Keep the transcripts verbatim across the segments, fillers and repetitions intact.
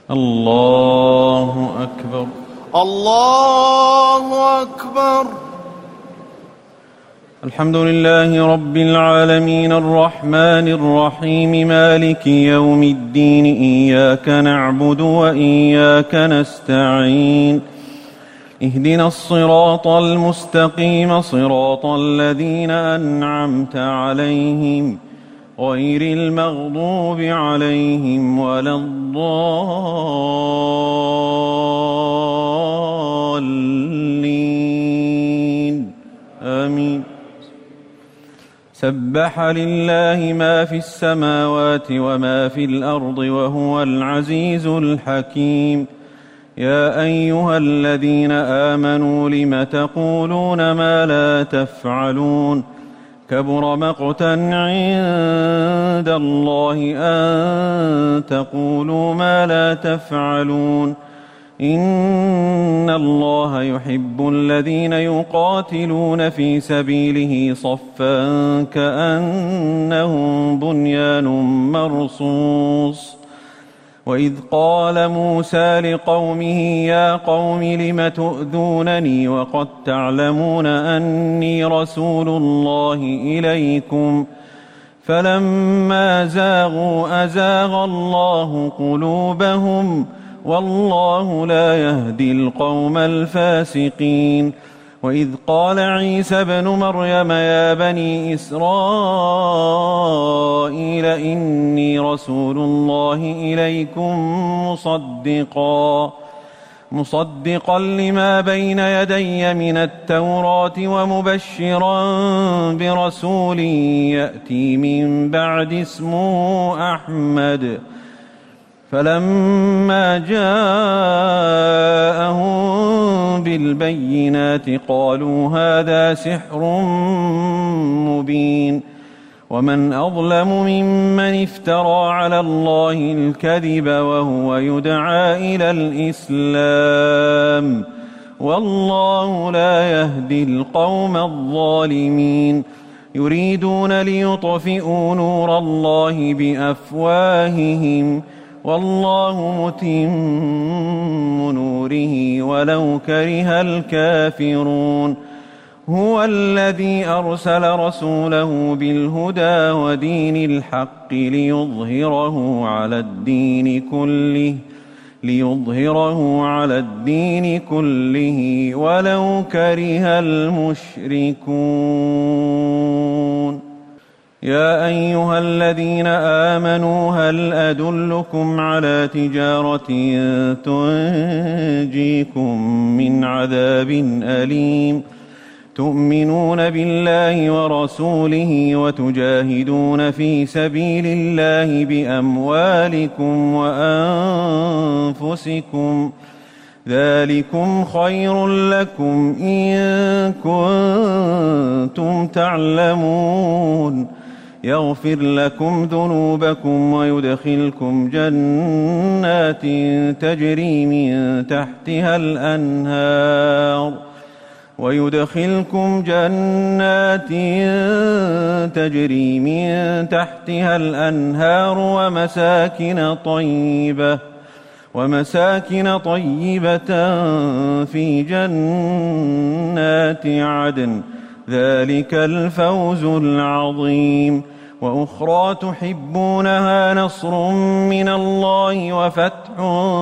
الله أكبر. الله أكبر. الحمد لله رب العالمين الرحمن الرحيم مالك يوم الدين إياك نعبد وإياك نستعين اهدنا الصراط المستقيم صراط الذين أنعمت عليهم غير المغضوب عليهم ولا الضالين آمين. سبح لله ما في السماوات وما في الأرض وهو العزيز الحكيم. يا أيها الذين آمنوا لم تقولون ما لا تفعلون كبر مقتا عند الله أن تقولوا ما لا تفعلون إن الله يحب الذين يقاتلون في سبيله صفا كأنهم بنيان مرصوص. وإذ قال موسى لقومه يا قوم لم تؤذونني وقد تعلمون أني رسول الله إليكم فلما زاغوا أزاغ الله قلوبهم والله لا يهدي القوم الفاسقين. وإذ قال عيسى ابن مريم يا بني إسرائيل إني رسول الله إليكم مصدقا مصدقا لما بين يدي من التوراة ومبشرا برسول يأتي من بعد اسمه أحمد. فلما جاءهم بالبينات قالوا هذا سحر مبين. ومن أظلم ممن افترى على الله الكذب وهو يدعى إلى الإسلام والله لا يهدي القوم الظالمين. يريدون ليطفئوا نور الله بأفواههم والله متم نوره ولو كره الكافرون. هو الذي أرسل رسوله بالهدى ودين الحق ليظهره على الدين كله ليظهره على الدين كله ولو كره المشركون. يا أيها الذين آمنوا هل أدلكم على تجارة تنجيكم من عذاب أليم تؤمنون بالله ورسوله وتجاهدون في سبيل الله بأموالكم وأنفسكم ذلكم خير لكم إن كنتم تعلمون. يغفر لكم ذنوبكم ويدخلكم جنات تجري من تحتها الأنهار ويدخلكم جنات تجري من تحتها الأنهار ومساكن طيبة ومساكن طيبة في جنات عدن ذلك الفوز العظيم. وأخرى تحبونها نصر من الله وفتح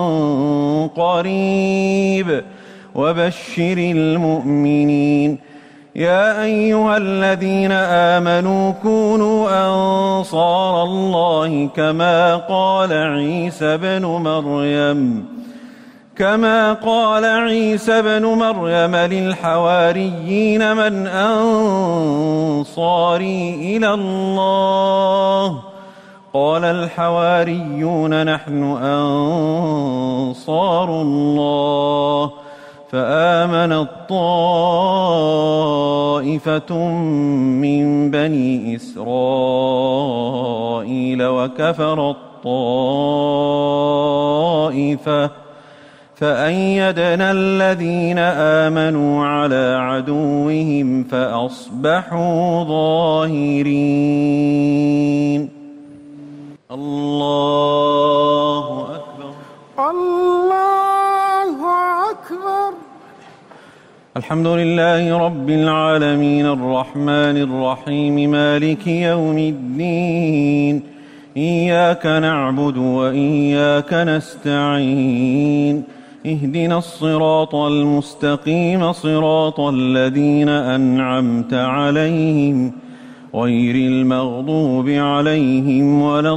قريب وبشر المؤمنين. يا أيها الذين آمنوا كونوا أنصار الله كما قال عيسى بن مريم كما قال عيسى بن مريم للحواريين من أنصاري إلى الله قال الحواريون نحن أنصار الله فآمنت طائفة من بني إسرائيل وكفرت طائفة فأيدنا الذين آمنوا على عدوهم فأصبحوا ظاهرين. الله أكبر. الحمد لله رب العالمين الرحمن الرحيم مالك يوم الدين إياك نعبد وإياك نستعين اهدنا الصراط المستقيم صراط الذين أنعمت عليهم غير المغضوب عليهم ولا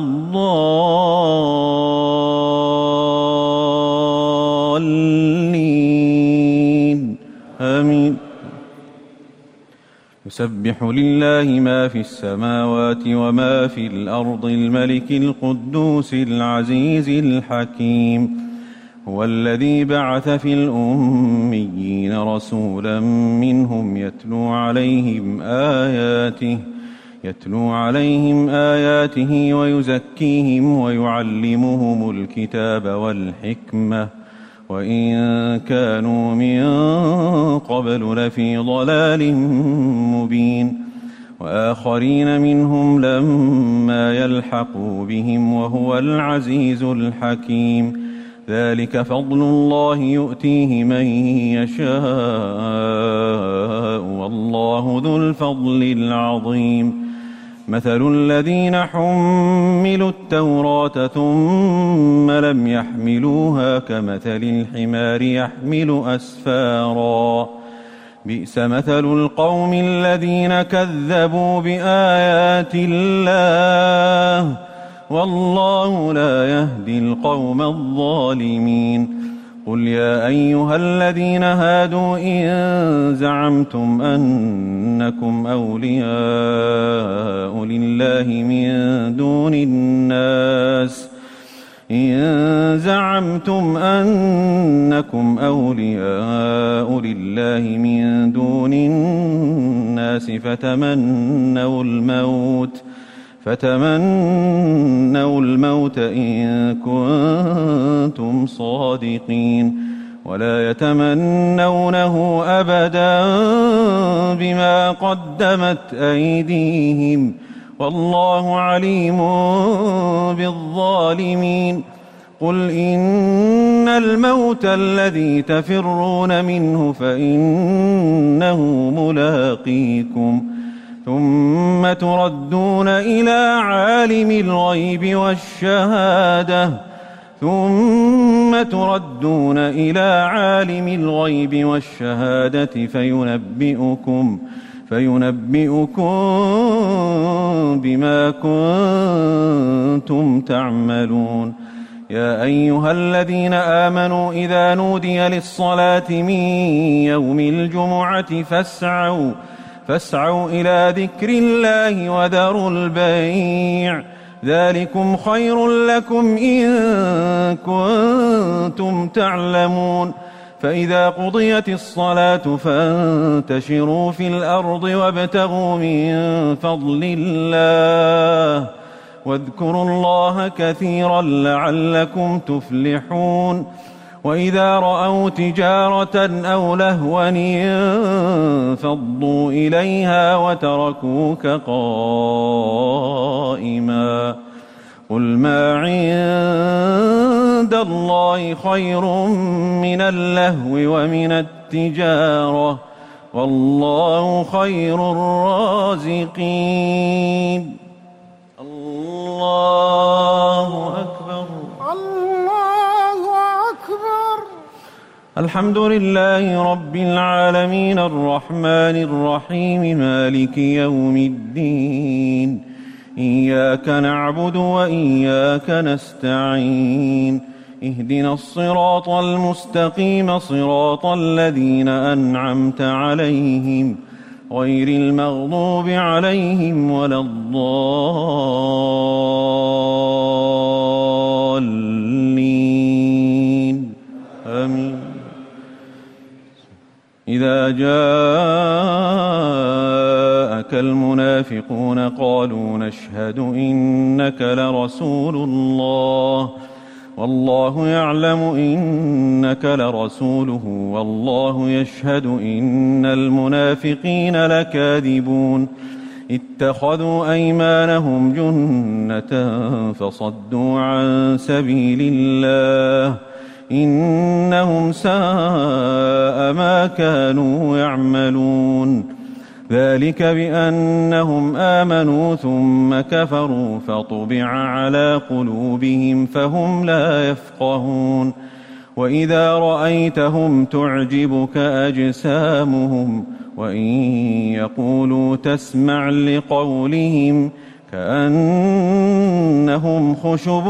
الضالين آمين. يسبح لله ما في السماوات وما في الأرض الملك القدوس العزيز الحكيم هو الذي بعث في الأميين رسولا منهم يتلو عليهم آياته يتلو عليهم آياته ويزكيهم ويعلمهم الكتاب والحكمة وإن كانوا من قبل لفي ضلال مبين وآخرين منهم لما يلحقوا بهم وهو العزيز الحكيم ذلك فضل الله يؤتيه من يشاء والله ذو الفضل العظيم مثل الذين حملوا التوراة ثم لم يحملوها كمثل الحمار يحمل أسفارا بئس مثل القوم الذين كذبوا بآيات الله والله لا يهدي القوم الظالمين قل يا أيها الذين هادوا إن زعمتم أنكم أولياء لله من دون الناس إن زعمتم أنكم أولياء لله من دون الناس فتمنوا الموت فتمنوا الموت إن كنتم صادقين ولا يتمنونه أبدا بما قدمت أيديهم والله عليم بالظالمين قل إن الموت الذي تفرون منه فإنه ملاقيكم ثم تردون إلى عالم الغيب والشهادة ثم تردون إلى عالم الغيب والشهادة فينبئكم فينبئكم بما كنتم تعملون يا أيها الذين آمنوا إذا نودي للصلاة من يوم الجمعة فاسعوا فاسعوا إلى ذكر الله وذروا البيع ذلكم خير لكم إن كنتم تعلمون فإذا قضيت الصلاة فانتشروا في الأرض وابتغوا من فضل الله واذكروا الله كثيرا لعلكم تفلحون وإذا رأوا تجارة أو لهوا انفضوا إليها وتركوك قائما قل ما عند الله خير من اللهو ومن التجارة والله خير الرازقين. الله أكبر الله أكبر. الحمد لله رب العالمين الرحمن الرحيم مالك يوم الدين إياك نعبد وإياك نستعين اهدنا الصراط المستقيم صراط الذين أنعمت عليهم غير المغضوب عليهم ولا الضالين آمين. إذا جاءك المنافقون قالوا نشهد إنك لرسول الله والله يعلم إنك لرسوله والله يشهد إن المنافقين لكاذبون اتخذوا أيمانهم جنة فصدوا عن سبيل الله إنهم ساء ما كانوا يعملون. ذلك بأنهم آمنوا ثم كفروا فطبع على قلوبهم فهم لا يفقهون. وإذا رأيتهم تعجبك أجسامهم وإن يقولوا تسمع لقولهم كأنهم خشب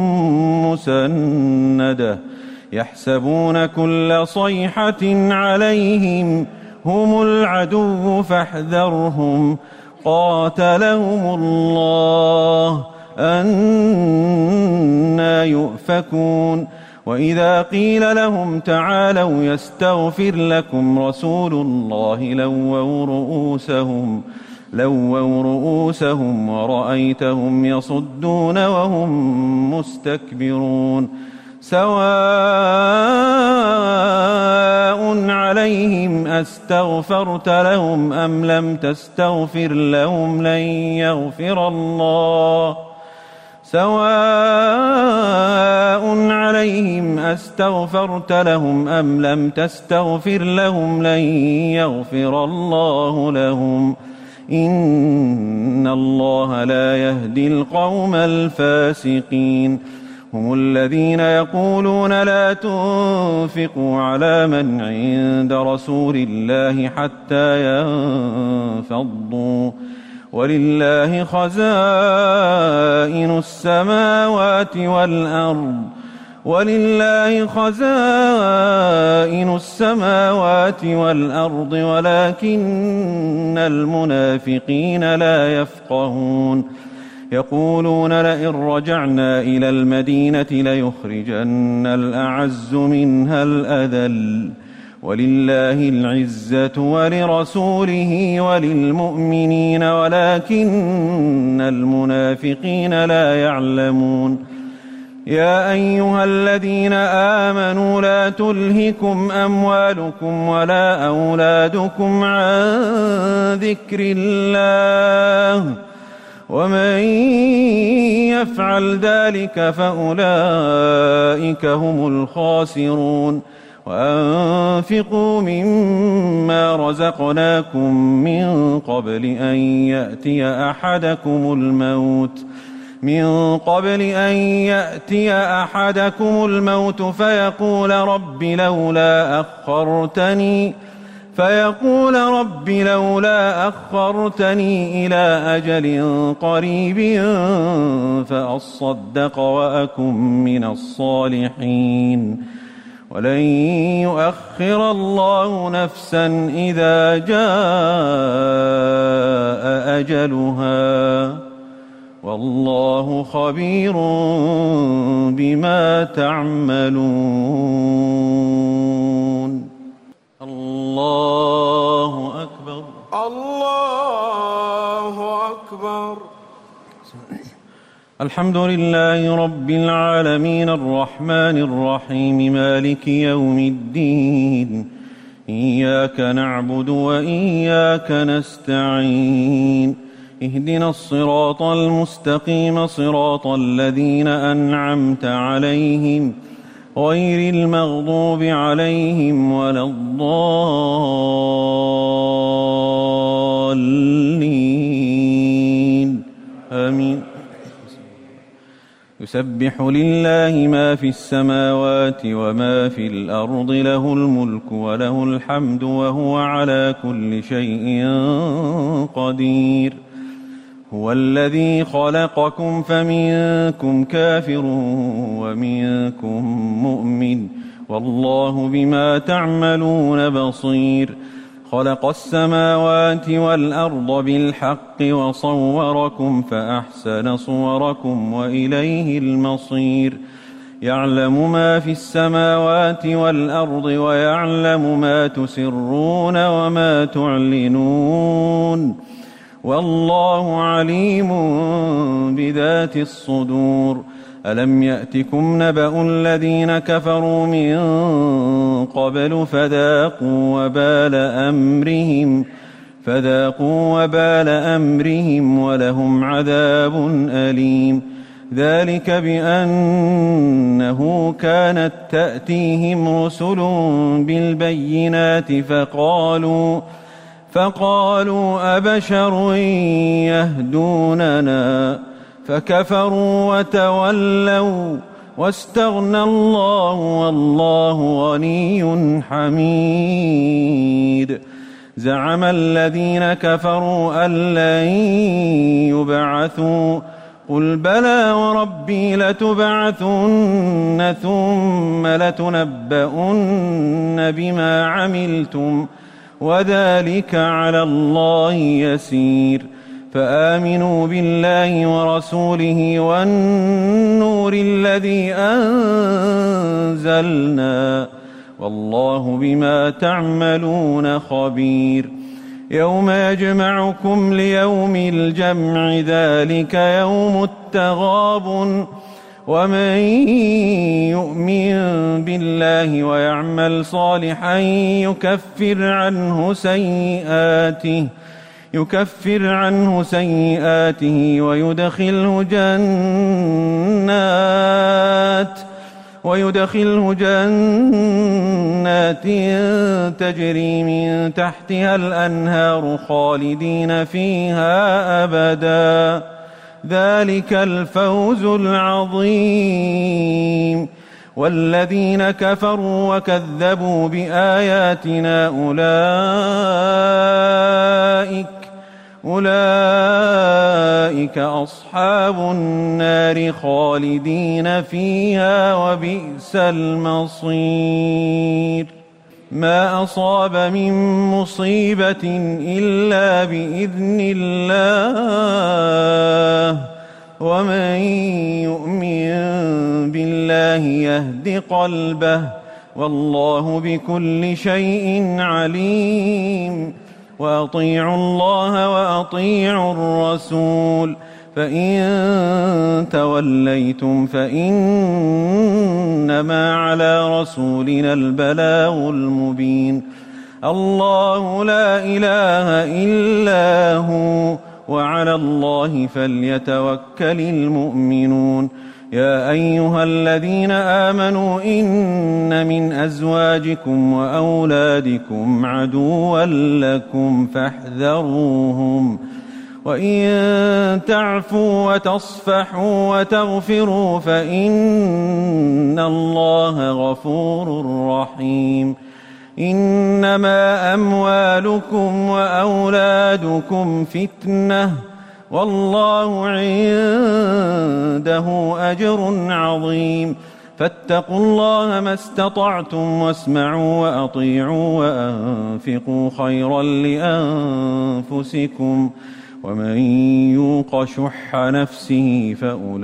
مسندة يحسبون كل صيحة عليهم هم العدو فاحذرهم قاتلهم الله أنى يؤفكون. وإذا قيل لهم تعالوا يستغفر لكم رسول الله لووا رؤوسهم لووا رؤوسهم ورأيتهم يصدون وهم مستكبرون. سواء عليهم أستغفرت لهم أم لم تستغفر لهم لن يغفر الله سواء عليهم أستغفرت لهم أم لم تستغفر لهم لن يغفر الله لهم إن الله لا يهدي القوم الفاسقين. هم الذين يقولون لا تنفقوا على من عند رسول الله حتى ينفضوا ولله خزائن السماوات والأرض ولله خزائن السماوات والأرض ولكن المنافقين لا يفقهون. يقولون لئن رجعنا إلى المدينة ليخرجن الأعز منها الأذل ولله العزة ولرسوله وللمؤمنين ولكن المنافقين لا يعلمون. يا أيها الذين آمنوا لا تلهكم أموالكم ولا أولادكم عن ذكر الله ومن يفعل ذلك فأولئك هم الخاسرون. وأنفقوا مما رزقناكم من قبل أن يأتي أحدكم الموت من قبل أن يأتي أحدكم الموت فيقول رب لولا أخرتني فيقول رب لولا أخرتني إلى أجل قريب فأصدق وأكن من الصالحين ولن يؤخر الله نفسا إذا جاء أجلها والله خبير بما تعملون. الله أكبر. الله أكبر. الحمد لله رب العالمين الرحمن الرحيم مالك يوم الدين إياك نعبد وإياك نستعين اهدنا الصراط المستقيم صراط الذين أنعمت عليهم غير المغضوب عليهم ولا الضالين آمين. يسبح لله ما في السماوات وما في الأرض له الملك وله الحمد وهو على كل شيء قدير. هو الذي خلقكم فمنكم كافر ومنكم مؤمن والله بما تعملون بصير. خلق السماوات والأرض بالحق وصوركم فأحسن صوركم وإليه المصير. يعلم ما في السماوات والأرض ويعلم ما تسرون وما تعلنون والله عليم بذات الصدور. ألم يأتكم نبأ الذين كفروا من قبل فذاقوا وبال أمرهم فذاقوا وبال أمرهم ولهم عذاب أليم. ذلك بأنه كانت تأتيهم رسل بالبينات فقالوا فقالوا أبشر يهدوننا فكفروا وتولوا واستغنى الله والله غني حميد. زعم الذين كفروا أن لن يبعثوا قل بلى وربي لتبعثن ثم لتنبؤن بما عملتم وذلك على الله يسير. فآمنوا بالله ورسوله والنور الذي أنزلنا والله بما تعملون خبير. يوم يجمعكم ليوم الجمع ذلك يوم التغابن ومن يؤمن بالله ويعمل صالحا يكفر عنه سيئاته يكفر عنه سيئاته ويدخله جنات ويدخله جنات تجري من تحتها الأنهار خالدين فيها أبدا ذلك الفوز العظيم. والذين كفروا وكذبوا بآياتنا أولئك أولئك أصحاب النار خالدين فيها وبئس المصير. ما أصاب من مصيبة إلا بإذن الله ومن يؤمن بالله يهد قلبه والله بكل شيء عليم. وأطيعوا الله وأطيعوا الرسول فإن توليتم فإنما على رسولنا البلاغ المبين. الله لا إله إلا هو وعلى الله فليتوكل المؤمنون. يا أيها الذين آمنوا إن من أزواجكم وأولادكم عدوا لكم فاحذروهم وإن تعفوا وتصفحوا وتغفروا فإن الله غفور رحيم. إنما أموالكم وأولادكم فتنة والله عنده أجر عظيم. فاتقوا الله ما استطعتم واسمعوا وأطيعوا وأنفقوا خيرا لأنفسكم ومن يوق شح نفسه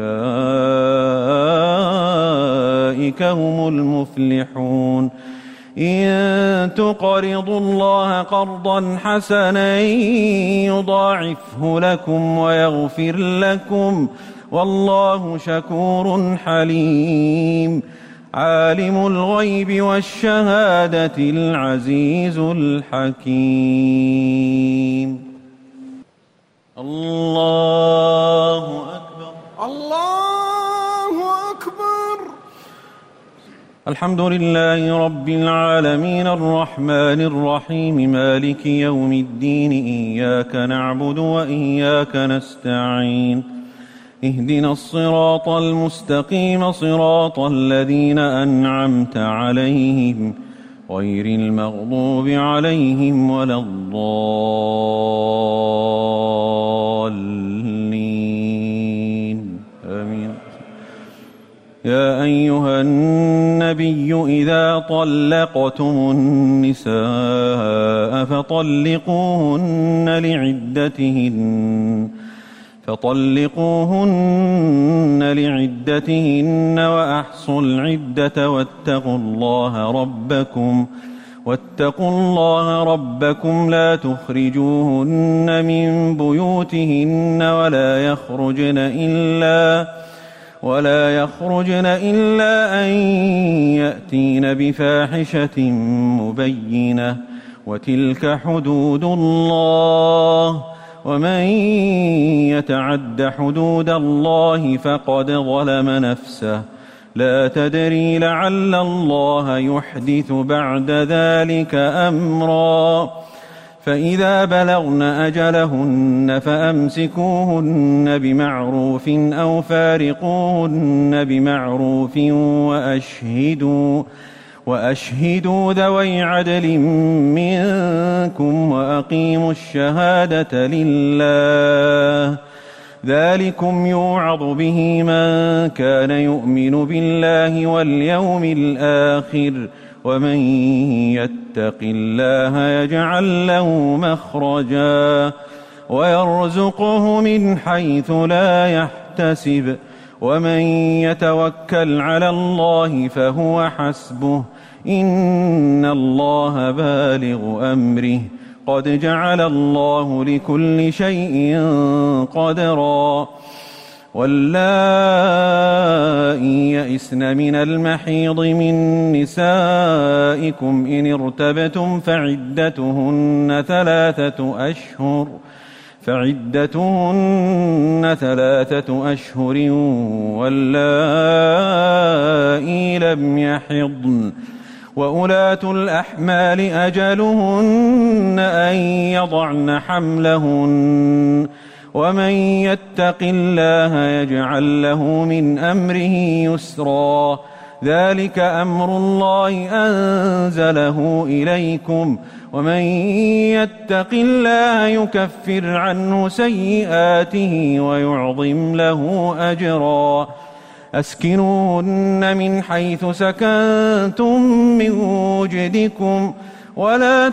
فأولئك هم المفلحون. إن تقرضوا الله قرضا حسنا يضاعفه لكم ويغفر لكم والله شكور حليم. عالم الغيب والشهادة العزيز الحكيم. الله أكبر الله أكبر. الحمد لله رب العالمين الرحمن الرحيم مالك يوم الدين إياك نعبد وإياك نستعين اهدنا الصراط المستقيم صراط الذين أنعمت عليهم غير المغضوب عليهم ولا الضالين آمين. يا أيها النبي إذا طلقتم النساء فطلقوهن لعدتهن فطلقوهن لعدتهن وأحصوا العدة واتقوا الله ربكم واتقوا الله ربكم لا تخرجوهن من بيوتهن ولا يخرجن إلا ولا يخرجن إلا أن يأتين بفاحشة مبينة وتلك حدود الله ومن يتعد حدود الله فقد ظلم نفسه لا تدري لعل الله يحدث بعد ذلك أمرا فإذا بلغن أجلهن فأمسكوهن بمعروف أو فارقوهن بمعروف وأشهدوا وأشهدوا ذوي عدل منكم وأقيموا الشهادة لله ذلكم يوعظ به من كان يؤمن بالله واليوم الآخر ومن يتق الله يجعل له مخرجا ويرزقه من حيث لا يحتسب ومن يتوكل على الله فهو حسبه إن الله بالغ أمره قد جعل الله لكل شيء قدرا واللائي يئسن من المحيض من نسائكم إن ارتبتم فعدتهن ثلاثة أشهر فعدتهن ثلاثة أشهر واللائي لم يحضن وأولاة الأحمال أجلهن أن يضعن حملهن ومن يتق الله يجعل له من أمره يسرا ذلك أمر الله أنزله إليكم ومن يتق الله يكفر عنه سيئاته ويعظم له أجرا أسكنوهن من حيث سكنتم من وجدكم ولا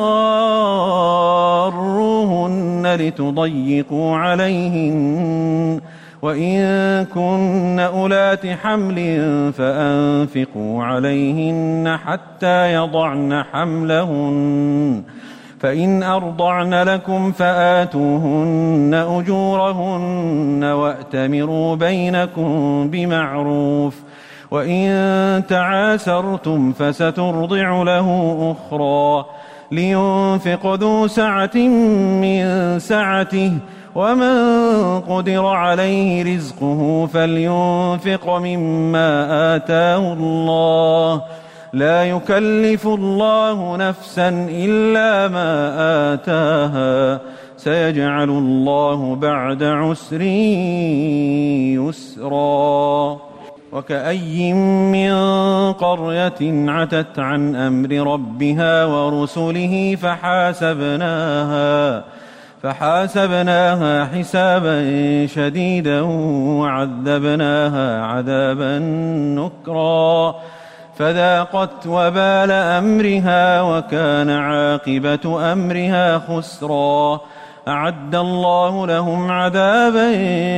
تضاروهن لتضيقوا عليهن وإن كن أولات حمل فأنفقوا عليهن حتى يضعن حملهن فإن أرضعن لكم فآتوهن أجورهن وأتمروا بينكم بمعروف وإن تعاسرتم فسترضع له أخرى لينفق ذو سعة من سعته ومن قدر عليه رزقه فلينفق مما آتاه الله لا يكلف الله نفسا إلا ما آتاها سيجعل الله بعد عسر يسرا وكأي من قرية عتت عن أمر ربها ورسله فحاسبناها فحاسبناها حسابا شديدا وعذبناها عذابا نكرا فذاقت وبال أمرها وكان عاقبة أمرها خسرا أعد الله لهم عذابا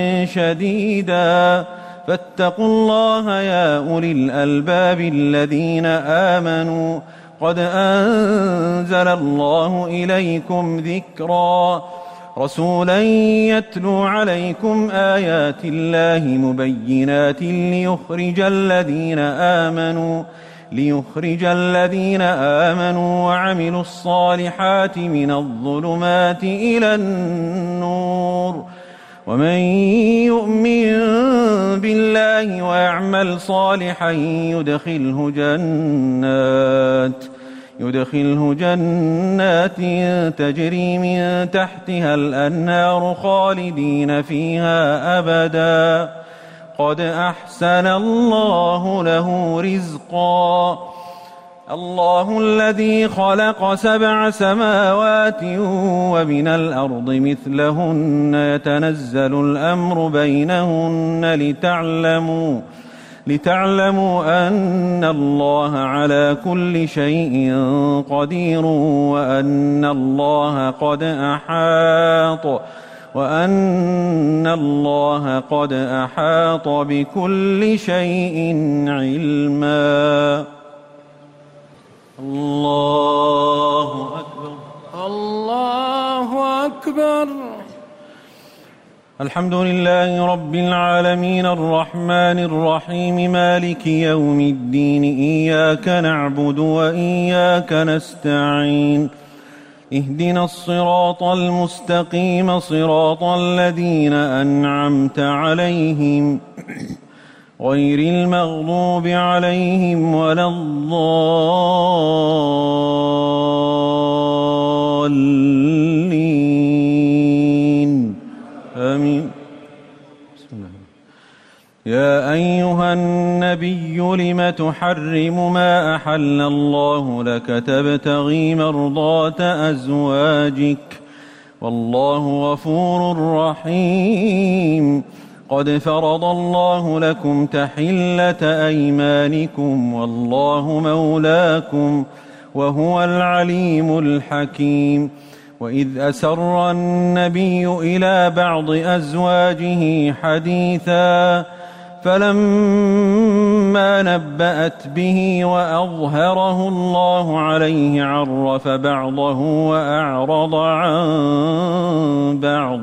شديدا فاتقوا الله يا أولي الألباب الذين آمنوا قد أنزل الله إليكم ذكرا رسولا يتلو عليكم آيات الله مبينات ليخرج الذين آمنوا ليخرج الذين آمنوا وعملوا الصالحات من الظلمات إلى النور ومن يؤمن بالله ويعمل صالحا يدخله جنات يدخله جنات تجري من تحتها الأنهار خالدين فيها أبدا قد أحسن الله له رزقا الله الذي خلق سبع سماوات ومن الأرض مثلهن يتنزل الأمر بينهن لتعلموا لتعلموا أن الله على كل شيء قدير وأن الله قد أحاط وأن الله قد أحاط بكل شيء علما. الله أكبر الله أكبر. الحمد لله رب العالمين الرحمن الرحيم مالك يوم الدين إياك نعبد وإياك نستعين اهدنا الصراط المستقيم صراط الذين أنعمت عليهم غير المغضوب عليهم ولا الضالين آمين. بسم الله. يا أيها النبي لم تحرم ما أحل الله لك تبتغي مرضات أزواجك والله غفور رحيم. قد فرض الله لكم تحلة أيمانكم والله مولاكم وهو العليم الحكيم. وإذ أسر النبي إلى بعض أزواجه حديثا فلما نبأت به وأظهره الله عليه عرف بعضه وأعرض عن بعض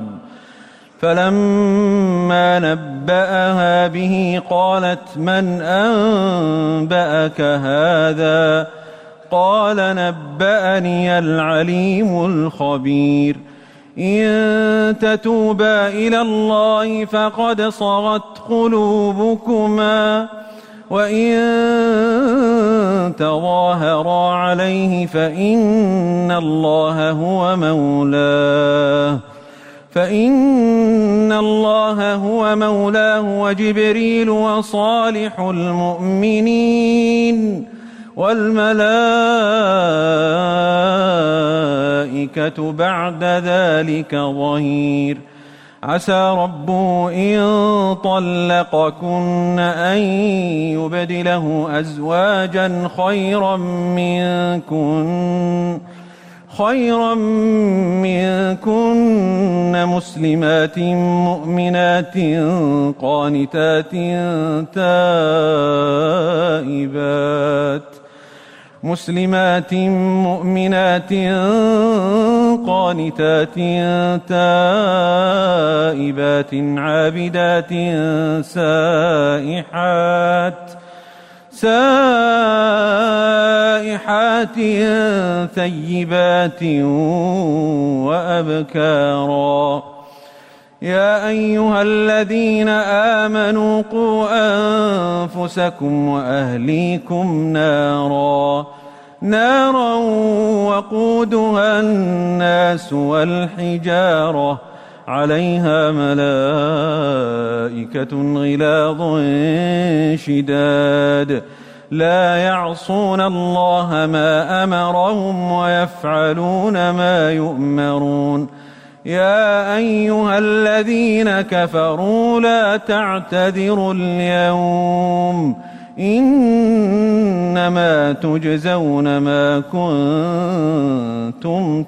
فلما نبأها به قالت من أنبأك هذا قال نبأني العليم الخبير. إن تتوبا إلى الله فقد صغت قلوبكما وإن تظاهرا عليه فإن الله هو مولاه فإن الله هو مولاه وجبريل وصالح المؤمنين والملائكة بعد ذلك ظهير. عسى ربه إن طلقكن أن يبدله أزواجا خيرا منكن خيرا منكن مسلمات مؤمنات قانتات تائبات مسلمات مؤمنات قانتات تائبات عابدات سائحات سائحات ثيبات وأبكارا. يا أيها الذين آمنوا قوا أنفسكم وأهليكم نارا نارا وقودها الناس والحجارة عليها ملائكة غلاظ شداد لا يعصون الله ما أمرهم ويفعلون ما يؤمرون. يا أيها الذين كفروا لا تعتذروا اليوم إنما تجزون ما كنتم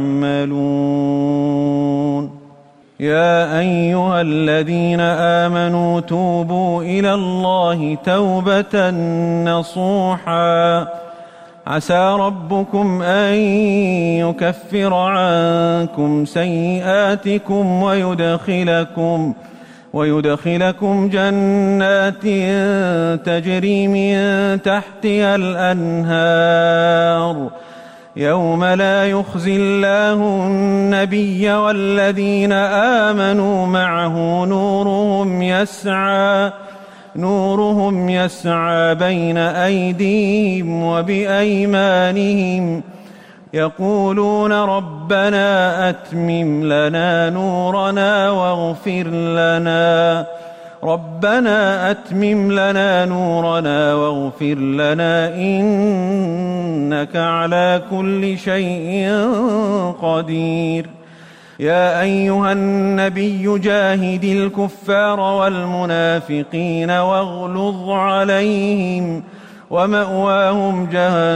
تعملون. يا أيها الذين آمنوا توبوا إلى الله توبة نصوحا عسى ربكم أن يكفر عنكم سيئاتكم ويدخلكم ويدخلكم جنات تجري من تحتها الأنهار يوم لا يخزي الله النبي والذين آمنوا معه نورهم يسعى نورهم يسعى بين أيديهم وبأيمانهم يقولون ربنا أتمم لنا نورنا واغفر لنا ربنا أتمم لنا نورنا واغفر لنا إنك على كل شيء قدير. يا أيها النبي جاهد الكفار والمنافقين واغلظ عليهم ومأواهم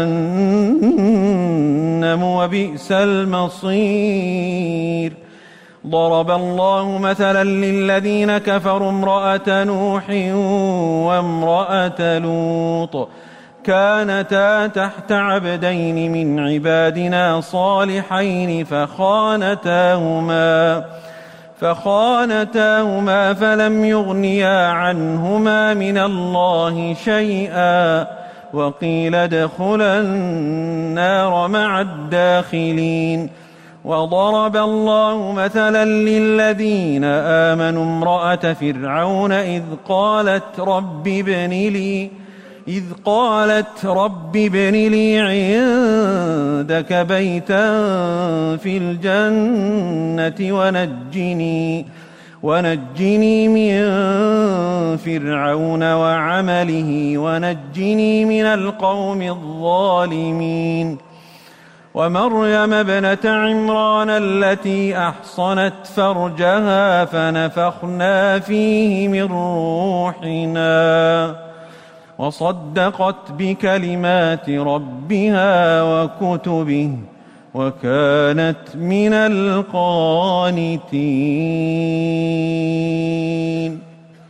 جهنم وبئس المصير. ضرب الله مثلا للذين كفروا امرأة نوح وامرأة لوط كانتا تحت عبدين من عبادنا صالحين فخانتاهما فخانتاهما فلم يغنيا عنهما من الله شيئا وقيل ادخلا النار مع الداخلين. وضرب الله مثلا للذين آمنوا امرأة فرعون إذ قالت رب ابن لي إذ قالت رب ابن لي عندك بيتا في الجنة ونجني ونجني من فرعون وعمله ونجني من القوم الظالمين. ومريم ابنة عمران التي أحصنت فرجها فنفخنا فيه من روحنا وصدقت بكلمات ربها وكتبه وكانت من القانتين.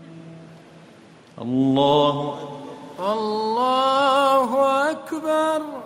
الله الله أكبر.